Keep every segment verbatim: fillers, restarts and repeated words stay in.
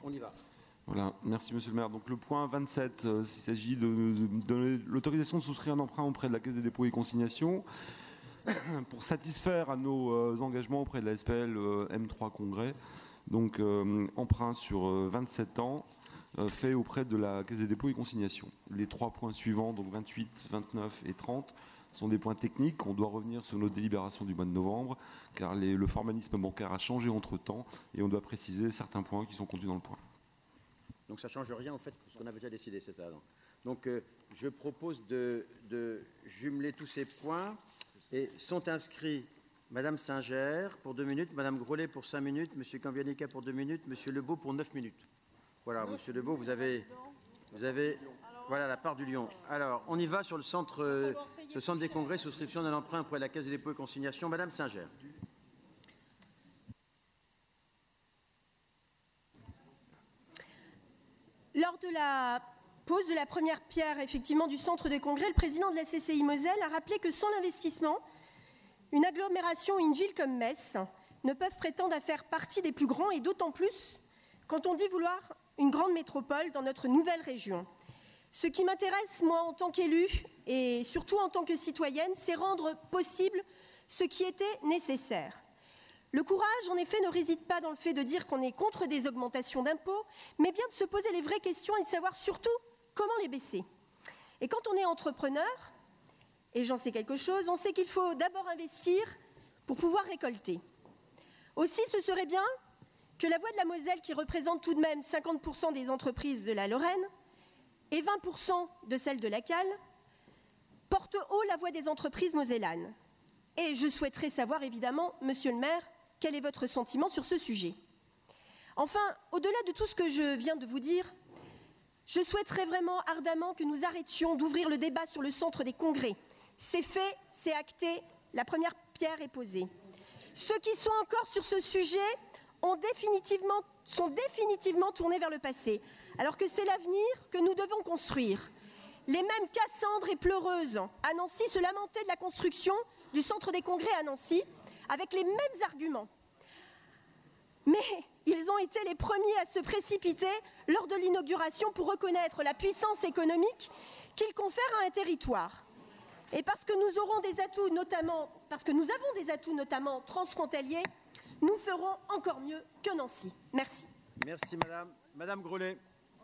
On y va. Voilà, merci Monsieur le maire. Donc le point vingt-sept, euh, il s'agit de, de donner l'autorisation de souscrire un emprunt auprès de la Caisse des dépôts et consignations pour satisfaire à nos euh, engagements auprès de la S P L euh, M trois Congrès. Donc euh, emprunt sur euh, vingt-sept ans euh, fait auprès de la Caisse des dépôts et consignations. Les trois points suivants, donc vingt-huit, vingt-neuf et trente, sont des points techniques. On doit revenir sur nos délibérations du mois de novembre, car les, le formalisme bancaire a changé entre-temps et on doit préciser certains points qui sont contenus dans le point. Donc ça ne change rien en fait, ce qu'on avait déjà décidé, c'est ça. Donc, donc euh, je propose de, de jumeler tous ces points et sont inscrits Madame Singer pour deux minutes, Madame Grolet pour cinq minutes, Monsieur Cambianica pour deux minutes, Monsieur Lebeau pour neuf minutes. Voilà, Monsieur Lebeau, vous avez, vous avez voilà, la part du lion. Alors, on y va sur le centre, euh, ce centre des congrès, souscription d'un emprunt auprès de la Caisse des dépôts et consignations. Madame Singer. Lors de la pose de la première pierre effectivement du centre de congrès, le président de la C C I Moselle a rappelé que sans l'investissement, une agglomération ou une ville comme Metz ne peuvent prétendre à faire partie des plus grands, et d'autant plus quand on dit vouloir une grande métropole dans notre nouvelle région. Ce qui m'intéresse, moi, en tant qu'élue et surtout en tant que citoyenne, c'est rendre possible ce qui était nécessaire. Le courage, en effet, ne réside pas dans le fait de dire qu'on est contre des augmentations d'impôts, mais bien de se poser les vraies questions et de savoir surtout comment les baisser. Et quand on est entrepreneur, et j'en sais quelque chose, on sait qu'il faut d'abord investir pour pouvoir récolter. Aussi, ce serait bien que la Voix de la Moselle, qui représente tout de même cinquante pour cent des entreprises de la Lorraine et vingt pour cent de celles de la Cale, porte haut la voix des entreprises mosellanes. Et je souhaiterais savoir, évidemment, Monsieur le maire, quel est votre sentiment sur ce sujet? Enfin, au-delà de tout ce que je viens de vous dire, je souhaiterais vraiment ardemment que nous arrêtions d'ouvrir le débat sur le centre des congrès. C'est fait, c'est acté, la première pierre est posée. Ceux qui sont encore sur ce sujet ont définitivement, sont définitivement tournés vers le passé, alors que c'est l'avenir que nous devons construire. Les mêmes Cassandres et pleureuses à Nancy se lamentaient de la construction du centre des congrès à Nancy, avec les mêmes arguments. Mais ils ont été les premiers à se précipiter lors de l'inauguration pour reconnaître la puissance économique qu'ils confèrent à un territoire. Et parce que nous aurons des atouts, notamment, parce que nous avons des atouts notamment transfrontaliers, nous ferons encore mieux que Nancy. Merci. Merci Madame. Madame Grolet.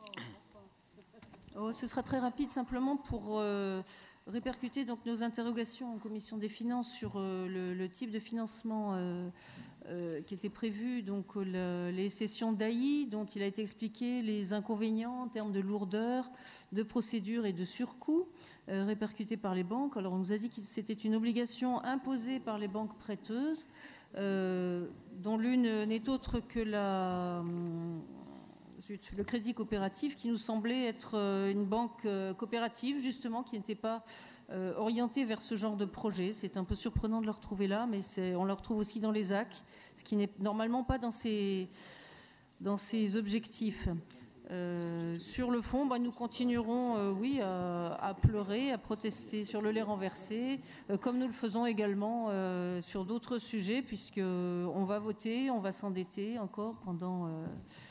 Oh, ce sera très rapide, simplement pour euh, répercuter donc nos interrogations en commission des finances sur euh, le, le type de financement euh, euh, qui était prévu, donc le, les sessions d'A I, dont il a été expliqué les inconvénients en termes de lourdeur, de procédure et de surcoût euh, répercutés par les banques. Alors on nous a dit que c'était une obligation imposée par les banques prêteuses, euh, dont l'une n'est autre que la... Hum, le crédit coopératif, qui nous semblait être une banque coopérative, justement, qui n'était pas euh, orientée vers ce genre de projet. C'est un peu surprenant de le retrouver là, mais on le retrouve aussi dans les A C, ce qui n'est normalement pas dans ses, dans ses objectifs. Euh, sur le fond, bah, nous continuerons, euh, oui, à, à pleurer, à protester sur le lait renversé, euh, comme nous le faisons également euh, sur d'autres sujets, puisqu'on va voter, on va s'endetter encore pendant... Euh,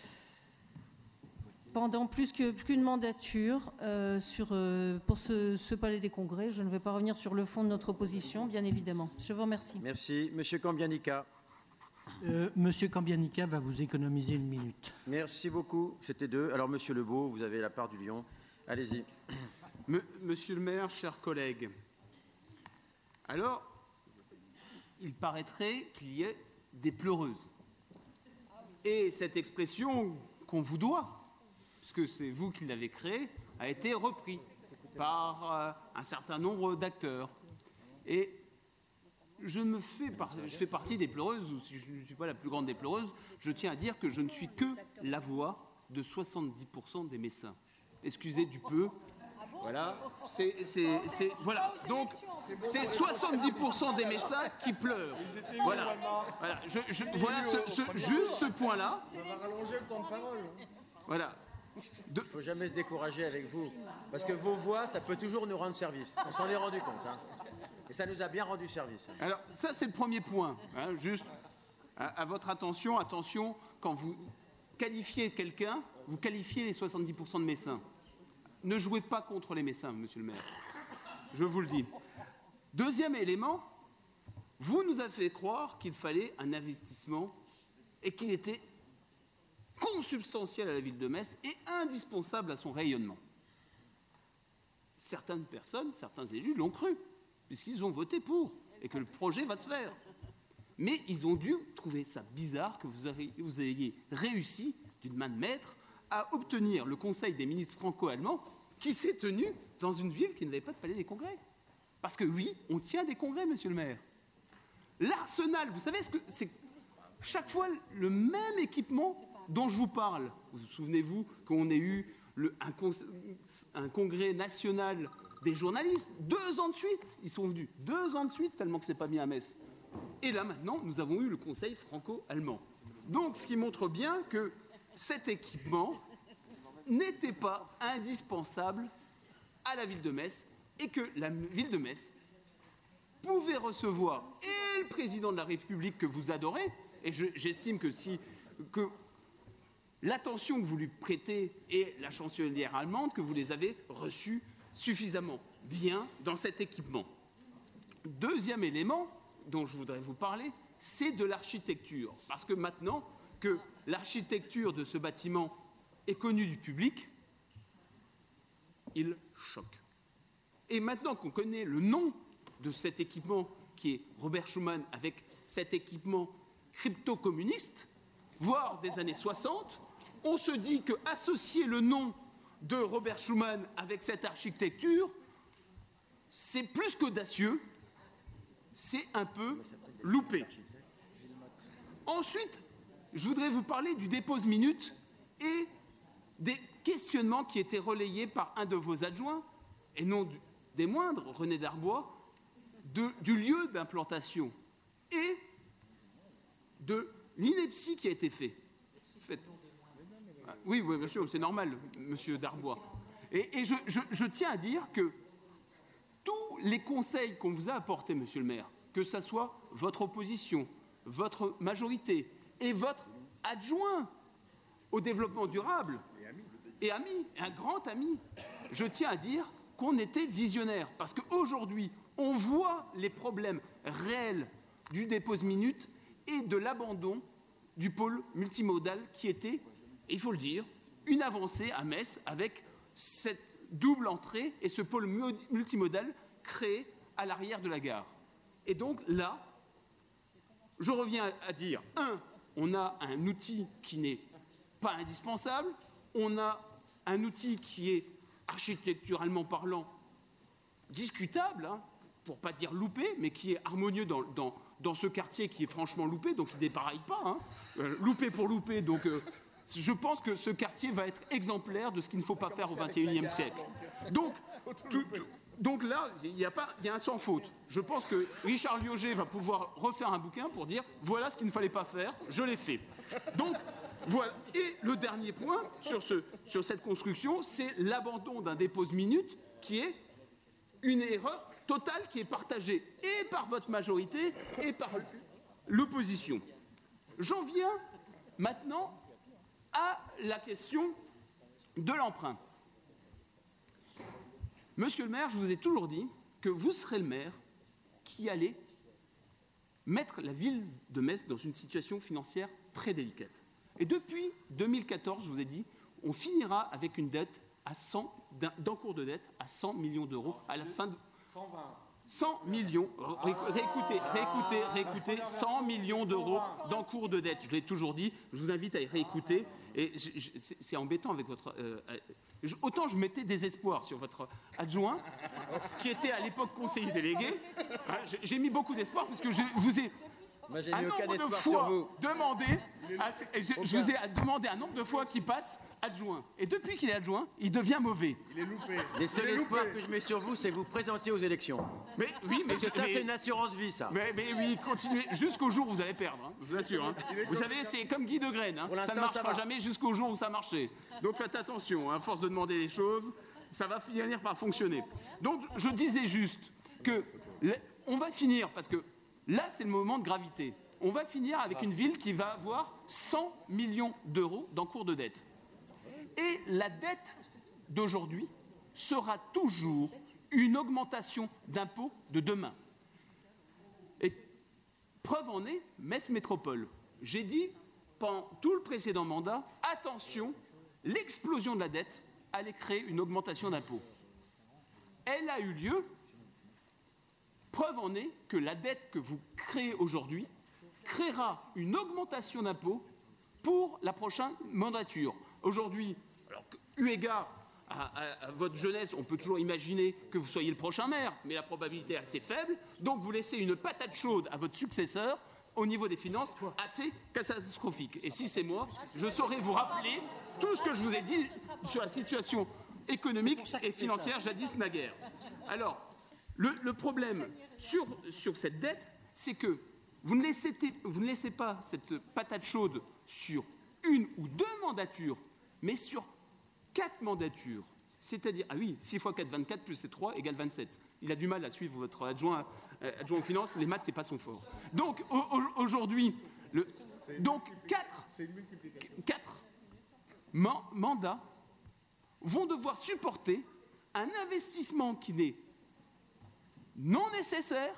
pendant plus que, qu'une mandature euh, sur, euh, pour ce, ce palais des congrès. Je ne vais pas revenir sur le fond de notre opposition, bien évidemment. Je vous remercie. Merci. Monsieur Cambianica. Euh, Monsieur Cambianica va vous économiser une minute. Merci beaucoup. C'était deux. Alors, Monsieur Lebeau, vous avez la part du lion. Allez-y. Monsieur le maire, chers collègues, alors, il paraîtrait qu'il y ait des pleureuses. Et cette expression qu'on vous doit, puisque c'est vous qui l'avez créé, a été repris par euh, un certain nombre d'acteurs. Et je, me fais par... je fais partie des pleureuses, ou si je ne suis pas la plus grande des pleureuses, je tiens à dire que je ne suis que la voix de soixante-dix pour cent des Messins. Excusez du peu. Voilà. C'est, c'est, c'est, voilà. Donc, c'est soixante-dix pour cent des Messins qui pleurent. Voilà. Voilà. Je, je, voilà ce, ce, juste ce point-là. Voilà. Il ne faut jamais se décourager avec vous, parce que vos voix, ça peut toujours nous rendre service. On s'en est rendu compte. Hein. Et ça nous a bien rendu service. Alors, ça, c'est le premier point. Hein, juste à, à votre attention, attention, quand vous, qualifiez quelqu'un, vous qualifiez les soixante-dix pour cent de Messins. Ne jouez pas contre les Messins, monsieur le maire. Je vous le dis. Deuxième élément, vous nous avez fait croire qu'il fallait un investissement et qu'il était consubstantiel à la ville de Metz et indispensable à son rayonnement. Certaines personnes, certains élus l'ont cru, puisqu'ils ont voté pour et que le projet va se faire. Mais ils ont dû trouver ça bizarre que vous ayez, vous ayez réussi, d'une main de maître, à obtenir le Conseil des ministres franco-allemands qui s'est tenu dans une ville qui n'avait pas de palais des congrès. Parce que oui, on tient des congrès, monsieur le maire. L'arsenal, vous savez ce que c'est chaque fois le même équipement dont je vous parle. Vous vous souvenez-vous qu'on ait eu le, un, con, un congrès national des journalistes, deux ans de suite, ils sont venus, deux ans de suite, tellement que c'est pas bien à Metz. Et là maintenant, nous avons eu le Conseil franco-allemand. Donc, ce qui montre bien que cet équipement n'était pas indispensable à la ville de Metz et que la ville de Metz pouvait recevoir et le président de la République que vous adorez, et je, j'estime que si que l'attention que vous lui prêtez et la chancelière allemande, que vous les avez reçus suffisamment bien dans cet équipement. Deuxième élément dont je voudrais vous parler, c'est de l'architecture. Parce que maintenant que l'architecture de ce bâtiment est connue du public, il choque. Et maintenant qu'on connaît le nom de cet équipement qui est Robert Schuman, avec cet équipement crypto-communiste, voire des années soixante, on se dit qu'associer le nom de Robert Schuman avec cette architecture, c'est plus qu'audacieux, c'est un peu loupé. Ensuite, je voudrais vous parler du dépose-minute et des questionnements qui étaient relayés par un de vos adjoints, et non du, des moindres, René Darbois, de, du lieu d'implantation et de l'ineptie qui a été fait. fait. Oui, oui, bien sûr, c'est normal, monsieur Darbois. Et, et je, je, je tiens à dire que tous les conseils qu'on vous a apportés, monsieur le maire, que ce soit votre opposition, votre majorité et votre adjoint au développement durable, et ami, un grand ami, je tiens à dire qu'on était visionnaire. Parce qu'aujourd'hui, on voit les problèmes réels du dépose-minute et de l'abandon du pôle multimodal qui était, il faut le dire, une avancée à Metz avec cette double entrée et ce pôle multimodal créé à l'arrière de la gare. Et donc là, je reviens à dire, un, on a un outil qui n'est pas indispensable, on a un outil qui est architecturalement parlant discutable, hein, pour ne pas dire loupé, mais qui est harmonieux dans, dans, dans ce quartier qui est franchement loupé, donc il ne dépareille pas, hein, euh, loupé pour loupé, donc euh, je pense que ce quartier va être exemplaire de ce qu'il ne faut pas faire au vingt et unième siècle. Donc, tout, tout, donc là, il y a pas, il y a un sans faute. Je pense que Richard Liogé va pouvoir refaire un bouquin pour dire voilà ce qu'il ne fallait pas faire, je l'ai fait. Donc, voilà. Et le dernier point sur, ce, sur cette construction, c'est l'abandon d'un dépose-minute qui est une erreur totale qui est partagée et par votre majorité et par l'opposition. J'en viens maintenant à la question de l'emprunt. Monsieur le maire, je vous ai toujours dit que vous serez le maire qui allait mettre la ville de Metz dans une situation financière très délicate. Et depuis deux mille quatorze, je vous ai dit, on finira avec une dette à cent, d'encours de dette à cent millions d'euros à la fin de... cent vingt. cent millions, ré, réécoutez, réécoutez, réécoutez, cent millions d'euros d'encours de dette. Je l'ai toujours dit, je vous invite à y réécouter. Et je, je, c'est, c'est embêtant avec votre... Euh, je, autant je mettais des espoirs sur votre adjoint, qui était à l'époque conseiller délégué. Hein, j'ai mis beaucoup d'espoir parce que je vous ai... Moi, j'ai un mis aucun nombre de espoir fois sur vous. demandé, à, je, je vous ai demandé un nombre de fois qu'il passe adjoint. Et depuis qu'il est adjoint, il devient mauvais. Il est loupé. Les seuls espoirs que je mets sur vous, c'est que vous présentiez aux élections. Mais oui, mais Parce que ça, mais, c'est une assurance vie, ça. Mais, mais oui, continuez jusqu'au jour où vous allez perdre, hein, je vous assure. Hein. Vous savez, c'est comme Guy de Graine, hein, ça ne marchera jamais jusqu'au jour où ça marchait. Donc faites attention, hein, à force de demander des choses, ça va finir par fonctionner. Donc je disais juste que on va finir, parce que là, c'est le moment de gravité. on va finir avec une ville qui va avoir cent millions d'euros d'encours de dette. Et la dette d'aujourd'hui sera toujours une augmentation d'impôts de demain. Et preuve en est, Metz Métropole. J'ai dit pendant tout le précédent mandat, attention, l'explosion de la dette allait créer une augmentation d'impôts. Elle a eu lieu. Preuve en est que la dette que vous créez aujourd'hui créera une augmentation d'impôts pour la prochaine mandature. Aujourd'hui, alors, eu égard à, à, à votre jeunesse, on peut toujours imaginer que vous soyez le prochain maire, mais la probabilité est assez faible. Donc vous laissez une patate chaude à votre successeur au niveau des finances assez catastrophique. Et si c'est moi, je saurais vous rappeler tout ce que je vous ai dit sur la situation économique et financière jadis naguère. Alors, le, le problème sur, sur cette dette, c'est que vous ne, laissez, vous ne laissez pas cette patate chaude sur une ou deux mandatures, mais sur quatre mandatures. C'est-à-dire, ah oui, six fois quatre, vingt-quatre, plus c'est trois égale vingt-sept. Il a du mal à suivre votre adjoint, euh, adjoint aux finances, les maths, c'est pas son fort. Donc, au, au, aujourd'hui, le, donc quatre, quatre man, mandats vont devoir supporter un investissement qui n'est non nécessaire,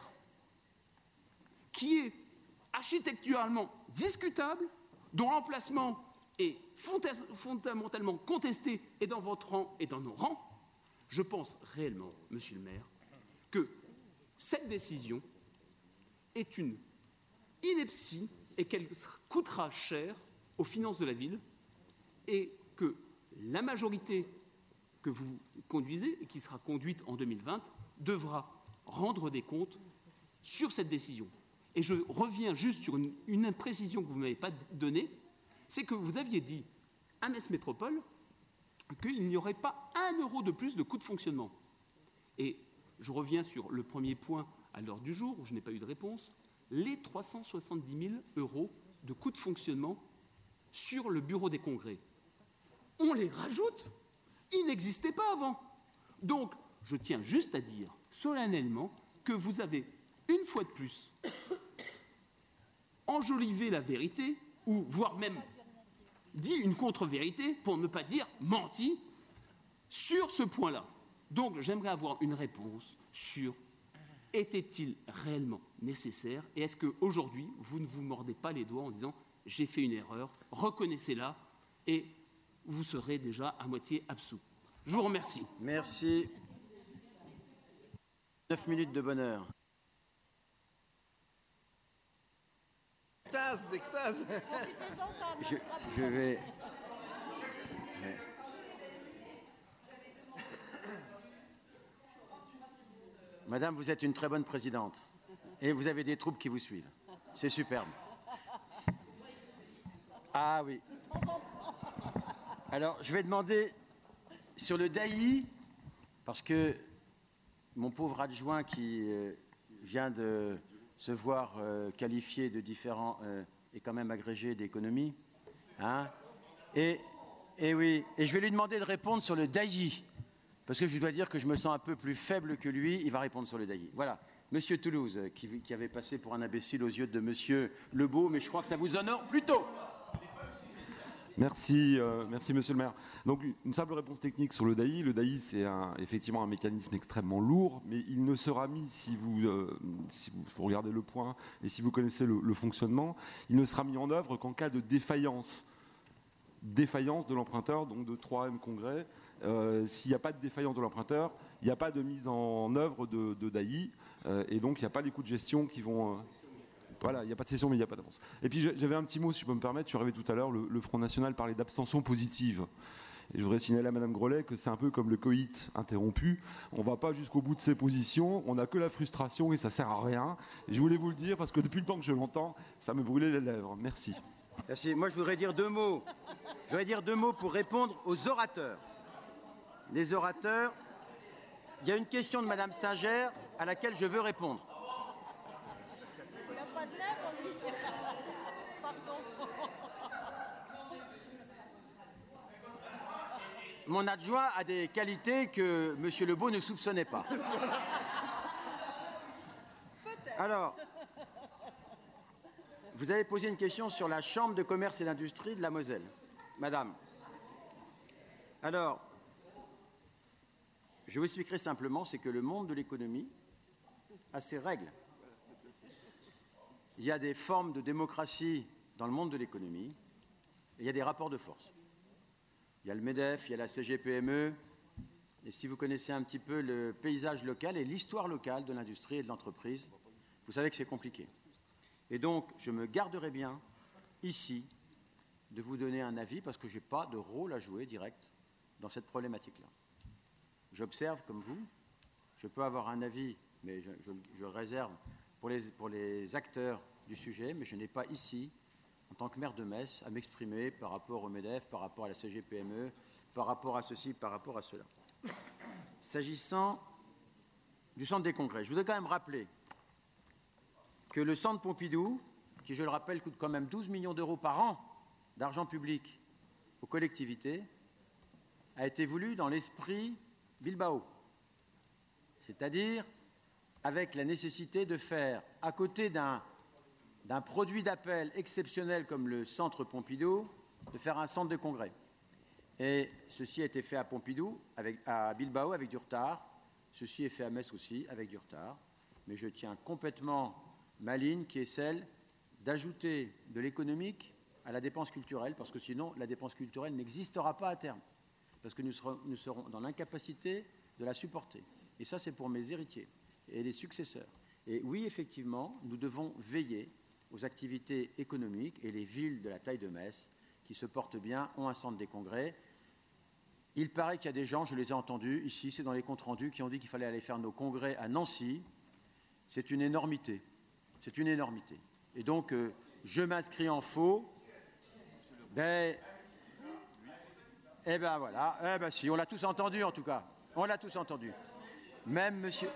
qui est architecturalement discutable, dont l'emplacement est fondamentalement contesté et dans votre rang et dans nos rangs. Je pense réellement, monsieur le maire, que cette décision est une ineptie et qu'elle coûtera cher aux finances de la ville et que la majorité que vous conduisez et qui sera conduite en deux mille vingt devra rendre des comptes sur cette décision. Et je reviens juste sur une, une imprécision que vous ne m'avez pas donnée, c'est que vous aviez dit à Metz Métropole qu'il n'y aurait pas un euro de plus de coûts de fonctionnement. Et je reviens sur le premier point à l'heure du jour, où je n'ai pas eu de réponse, les trois cent soixante-dix mille euros de coûts de fonctionnement sur le bureau des congrès. On les rajoute, ils n'existaient pas avant. Donc, je tiens juste à dire solennellement que vous avez, une fois de plus, enjolivé la vérité, ou voire même dit une contre-vérité, pour ne pas dire menti, sur ce point-là. Donc, j'aimerais avoir une réponse sur était-il réellement nécessaire et est-ce qu'aujourd'hui, vous ne vous mordez pas les doigts en disant « j'ai fait une erreur, reconnaissez-la et vous serez déjà à moitié absous ». Je vous remercie. Merci. Neuf minutes de bonheur. D'extase, d'extase. Je, je vais... Madame, vous êtes une très bonne présidente et vous avez des troupes qui vous suivent. C'est superbe. Ah oui. Alors, je vais demander sur le D A I, parce que mon pauvre adjoint qui euh, vient de se voir euh, qualifié de différents euh, est quand même agrégé d'économie. Hein, et, et oui, et je vais lui demander de répondre sur le D A I. Parce que je dois dire que je me sens un peu plus faible que lui, il va répondre sur le D A I. Voilà. Monsieur Toulouse, qui, qui avait passé pour un imbécile aux yeux de Monsieur Lebeau, mais je crois que ça vous honore plutôt. Merci, euh, merci Monsieur le maire. Donc une simple réponse technique sur le D A I. Le D A I, c'est un, effectivement un mécanisme extrêmement lourd, mais il ne sera mis, si vous, euh, si vous, vous regardez le point et si vous connaissez le, le fonctionnement, il ne sera mis en œuvre qu'en cas de défaillance. Défaillance de l'emprunteur, donc de trois M Congrès. Euh, s'il n'y a pas de défaillance de l'emprunteur, il n'y a pas de mise en œuvre de, de D A I, euh, et donc il n'y a pas les coûts de gestion qui vont... Euh, voilà, il n'y a pas de cession, mais il n'y a pas d'avance. Et puis j'avais un petit mot, si je peux me permettre, je suis arrivé tout à l'heure, le, le Front National parlait d'abstention positive. Et je voudrais signaler à Madame Grelet que c'est un peu comme le coït interrompu. On ne va pas jusqu'au bout de ses positions, on n'a que la frustration et ça ne sert à rien. Et je voulais vous le dire parce que depuis le temps que je l'entends, ça me brûlait les lèvres. Merci. Merci. Moi, je voudrais dire deux mots. Je voudrais dire deux mots pour répondre aux orateurs. Les orateurs, il y a une question de Madame Singer à laquelle je veux répondre. Il n'y a pas de lèvres, lui. Pardon. Mon adjoint a des qualités que Monsieur Lebeau ne soupçonnait pas. Alors, vous avez posé une question sur la Chambre de commerce et d'industrie de la Moselle. Madame. Alors, je vous expliquerai simplement, c'est que le monde de l'économie a ses règles. Il y a des formes de démocratie dans le monde de l'économie, et il y a des rapports de force. Il y a le MEDEF, il y a la C G P M E, et si vous connaissez un petit peu le paysage local et l'histoire locale de l'industrie et de l'entreprise, vous savez que c'est compliqué. Et donc, je me garderai bien, ici, de vous donner un avis, parce que je n'ai pas de rôle à jouer direct dans cette problématique-là. J'observe comme vous, je peux avoir un avis, mais je, je, je le réserve pour les, pour les acteurs du sujet, mais je n'ai pas ici, en tant que maire de Metz, à m'exprimer par rapport au MEDEF, par rapport à la C G P M E, par rapport à ceci, par rapport à cela. S'agissant du centre des congrès, je voudrais quand même rappeler que le centre Pompidou, qui, je le rappelle, coûte quand même douze millions d'euros par an d'argent public aux collectivités, a été voulu dans l'esprit Bilbao, c'est-à-dire avec la nécessité de faire, à côté d'un d'un produit d'appel exceptionnel comme le centre Pompidou, de faire un centre de congrès. Et ceci a été fait à Pompidou, avec, à Bilbao avec du retard, ceci est fait à Metz aussi avec du retard, mais je tiens complètement ma ligne qui est celle d'ajouter de l'économique à la dépense culturelle, parce que sinon la dépense culturelle n'existera pas à terme, parce que nous serons, nous serons dans l'incapacité de la supporter. Et ça, c'est pour mes héritiers et les successeurs. Et oui, effectivement, nous devons veiller aux activités économiques, et les villes de la taille de Metz, qui se portent bien, ont un centre des congrès. Il paraît qu'il y a des gens, je les ai entendus, ici, c'est dans les comptes rendus, qui ont dit qu'il fallait aller faire nos congrès à Nancy. C'est une énormité. C'est une énormité. Et donc, euh, je m'inscris en faux. Ben, eh ben voilà, eh ben si, on l'a tous entendu en tout cas. On l'a tous entendu. Même monsieur...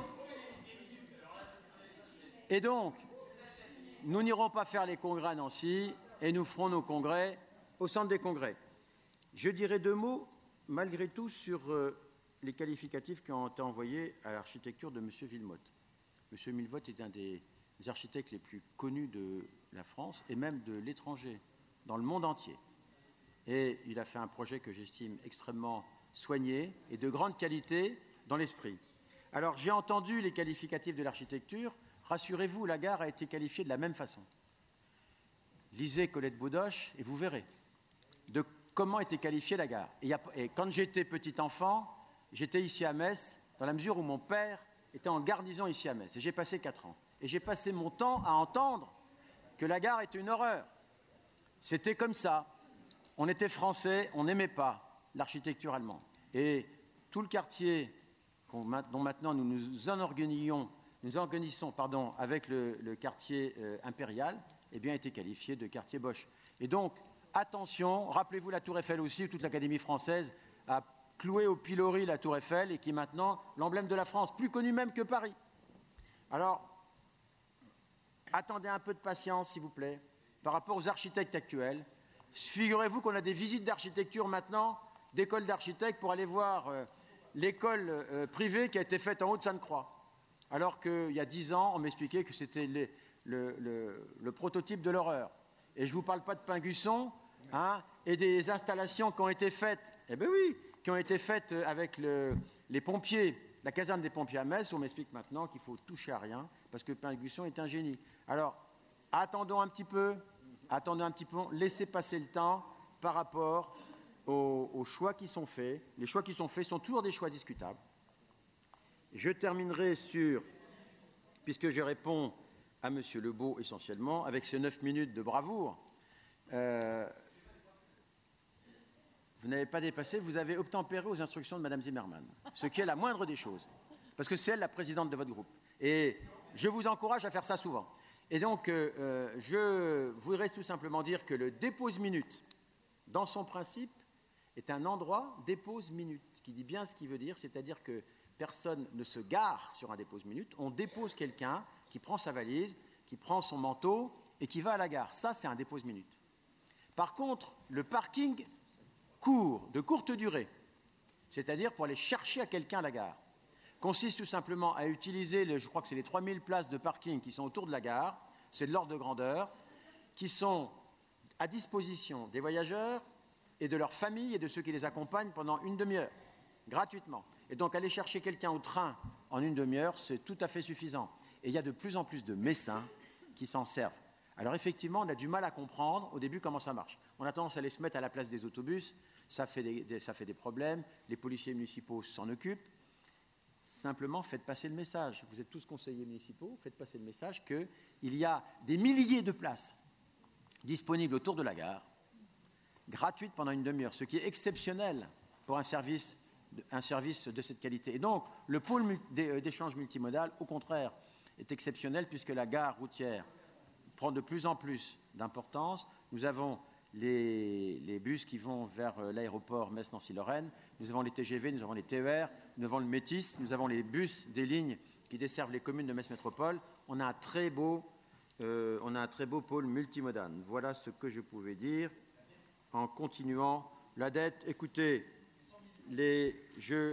Et donc, nous n'irons pas faire les congrès à Nancy et nous ferons nos congrès au centre des congrès. Je dirai deux mots, malgré tout, sur euh, les qualificatifs qui ont été envoyés à l'architecture de M. Villemotte. M. Villemotte est un des architectes les plus connus de la France et même de l'étranger, dans le monde entier. Et il a fait un projet que j'estime extrêmement soigné et de grande qualité dans l'esprit. Alors, j'ai entendu les qualificatifs de l'architecture. Rassurez-vous, la gare a été qualifiée de la même façon. Lisez Colette Baudoche et vous verrez de comment était qualifiée la gare. Et, a, et quand j'étais petit enfant, j'étais ici à Metz, dans la mesure où mon père était en garnison ici à Metz. Et j'ai passé quatre ans. Et j'ai passé mon temps à entendre que la gare était une horreur. C'était comme ça. On était français, on n'aimait pas l'architecture allemande. Et tout le quartier dont maintenant nous nous enorgueillons, nous organisons pardon, avec le, le quartier euh, impérial, eh bien, a été qualifié de quartier Bosch. Et donc, attention, rappelez-vous la Tour Eiffel aussi, où toute l'Académie française a cloué au pilori la Tour Eiffel et qui est maintenant l'emblème de la France, plus connu même que Paris. Alors, attendez un peu de patience, s'il vous plaît, par rapport aux architectes actuels. Figurez-vous qu'on a des visites d'architecture maintenant, d'écoles d'architectes, pour aller voir euh, l'école euh, privée qui a été faite en Haute-Sainte-Croix. Alors qu'il y a dix ans, on m'expliquait que c'était le, le, le, le prototype de l'horreur. Et je ne vous parle pas de Pingusson, hein, et des installations qui ont été faites, eh bien oui, qui ont été faites avec le, les pompiers, la caserne des pompiers à Metz, où on m'explique maintenant qu'il faut toucher à rien, parce que Pingusson est un génie. Alors, attendons un petit peu, attendons un petit peu, laissez passer le temps par rapport aux, aux choix qui sont faits. Les choix qui sont faits sont toujours des choix discutables. Je terminerai sur, puisque je réponds à M. Lebeau essentiellement, avec ces neuf minutes de bravoure. Euh, vous n'avez pas dépassé, vous avez obtempéré aux instructions de Mme Zimmermann, ce qui est la moindre des choses, parce que c'est elle la présidente de votre groupe. Et je vous encourage à faire ça souvent. Et donc, euh, je voudrais tout simplement dire que le dépose-minute, dans son principe, est un endroit dépose-minute, qui dit bien ce qu'il veut dire, c'est-à-dire que personne ne se gare sur un dépose-minute, on dépose quelqu'un qui prend sa valise, qui prend son manteau et qui va à la gare. Ça, c'est un dépose-minute. Par contre, le parking court, de courte durée, c'est-à-dire pour aller chercher à quelqu'un à la gare, consiste tout simplement à utiliser, les, je crois que c'est les trois mille places de parking qui sont autour de la gare, c'est de l'ordre de grandeur, qui sont à disposition des voyageurs et de leurs familles et de ceux qui les accompagnent pendant une demi-heure, gratuitement. Et donc aller chercher quelqu'un au train en une demi-heure, c'est tout à fait suffisant. Et il y a de plus en plus de Messins qui s'en servent. Alors effectivement, on a du mal à comprendre au début comment ça marche. On a tendance à aller se mettre à la place des autobus, ça fait des, des, ça fait des problèmes, les policiers municipaux s'en occupent. Simplement, faites passer le message. Vous êtes tous conseillers municipaux, faites passer le message qu'il y a des milliers de places disponibles autour de la gare, gratuites pendant une demi-heure, ce qui est exceptionnel pour un service, un service de cette qualité. Et donc, le pôle d'échange multimodal, au contraire, est exceptionnel puisque la gare routière prend de plus en plus d'importance. Nous avons les, les bus qui vont vers l'aéroport Metz-Nancy-Lorraine, nous avons les T G V, nous avons les T E R, nous avons le Métis, nous avons les bus des lignes qui desservent les communes de Metz Métropole. On a un très beau, euh, on a un très beau pôle multimodal. Voilà ce que je pouvais dire en continuant. La dette, écoutez, les, je,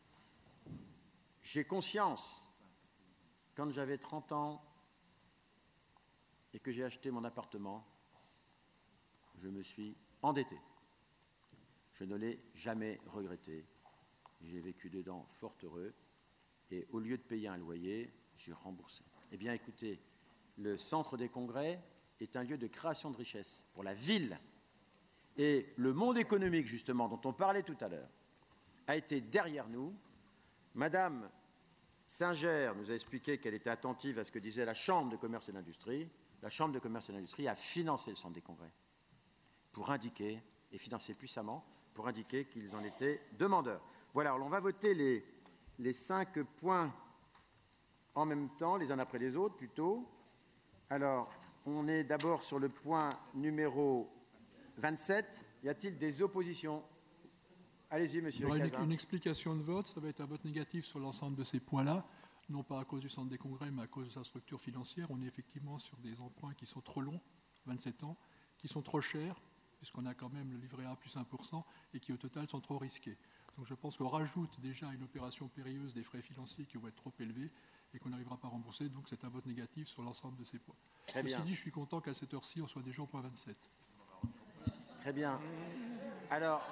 j'ai conscience, quand j'avais trente ans et que j'ai acheté mon appartement, je me suis endetté. Je ne l'ai jamais regretté. J'ai vécu dedans fort heureux. Et au lieu de payer un loyer, j'ai remboursé. Eh bien, écoutez, le centre des congrès est un lieu de création de richesse pour la ville. Et le monde économique, justement, dont on parlait tout à l'heure, a été derrière nous. Madame Singer nous a expliqué qu'elle était attentive à ce que disait la Chambre de commerce et d'industrie. La Chambre de commerce et d'industrie a financé le centre des congrès pour indiquer, et financer puissamment, pour indiquer qu'ils en étaient demandeurs. Voilà, alors on va voter les, les cinq points en même temps, les uns après les autres plutôt. Alors, on est d'abord sur le point numéro vingt-sept. Y a-t-il des oppositions? Allez-y, monsieur. Il y aura une, une explication de vote. Ça va être un vote négatif sur l'ensemble de ces points-là, non pas à cause du centre des congrès, mais à cause de sa structure financière. On est effectivement sur des emprunts qui sont trop longs, vingt-sept ans, qui sont trop chers, puisqu'on a quand même le livret A plus un pour cent, et qui au total sont trop risqués. Donc je pense qu'on rajoute déjà une opération périlleuse des frais financiers qui vont être trop élevés et qu'on n'arrivera pas à rembourser. Donc c'est un vote négatif sur l'ensemble de ces points. Très Ceci bien. dit, je suis content qu'à cette heure-ci, on soit déjà au point vingt-sept. Très bien. Alors,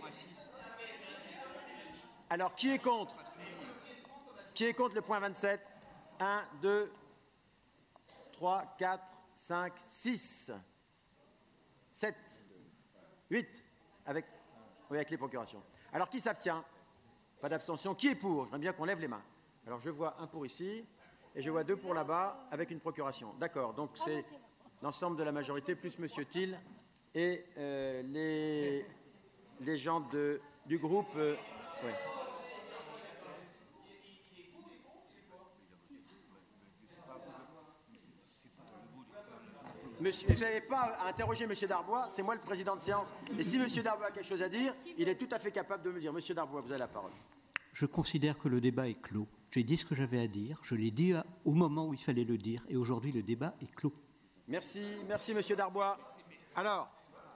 alors qui est contre? Qui est contre le point vingt-sept? un, deux, trois, quatre, cinq, six, sept, huit, avec, oui, avec les procurations. Alors, qui s'abstient? Pas d'abstention. Qui est pour? J'aimerais bien qu'on lève les mains. Alors, je vois un pour ici, et je vois deux pour là-bas, avec une procuration. D'accord, donc c'est l'ensemble de la majorité, plus M. Thiel, et euh, les, les gens de, du groupe... Euh, ouais. Monsieur, vous n'avez pas à interroger M. Darbois, c'est moi le président de séance. Et si M. Darbois a quelque chose à dire, il est tout à fait capable de me dire. M. Darbois, vous avez la parole. Je considère que le débat est clos. J'ai dit ce que j'avais à dire, je l'ai dit au moment où il fallait le dire, et aujourd'hui le débat est clos. Merci, merci M. Darbois. Alors,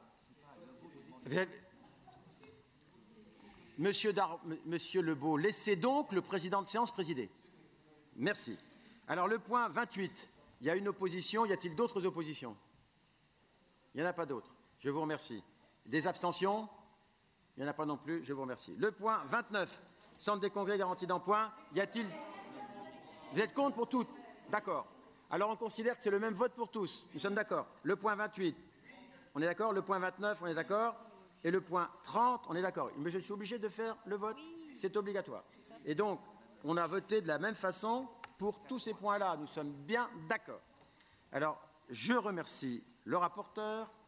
Monsieur, Dar... Monsieur Lebeau, laissez donc le président de séance présider. Merci. Alors, le point vingt-huit. Il y a une opposition. Y a-t-il d'autres oppositions? Il n'y en a pas d'autres. Je vous remercie. Des abstentions? Il n'y en a pas non plus. Je vous remercie. Le point vingt-neuf. Centre des congrès garantie d'emploi. Y a-t-il... Vous êtes contre pour toutes? D'accord. Alors on considère que c'est le même vote pour tous. Nous sommes d'accord. Le point vingt-huit. On est d'accord? Le point vingt-neuf, on est d'accord? Et le point trente, on est d'accord. Mais je suis obligé de faire le vote. C'est obligatoire. Et donc, on a voté de la même façon pour tous ces points-là. Nous sommes bien d'accord. Alors, je remercie le rapporteur,